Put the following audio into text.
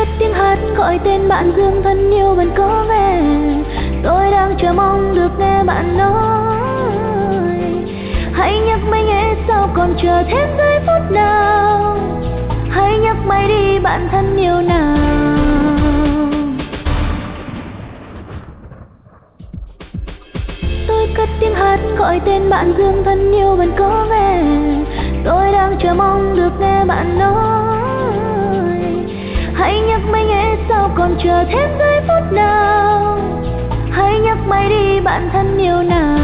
cất tiếng hát gọi tên bạn Dương thân yêu vẫn có nghe. Tôi đang chờ mong được nghe bạn nói. Hãy nhắc mày nghe sao còn chờ thêm giây phút nào. Hãy nhắc mày đi bạn thân yêu nào. Tôi cất tiếng hát gọi tên bạn Dương thân yêu vẫn có nghe. Tôi đang chờ mong được nghe bạn nói. Hãy nhắc mày nghe sao còn chờ thêm giây phút nào. Hãy nhắc mày đi bạn thân yêu nào.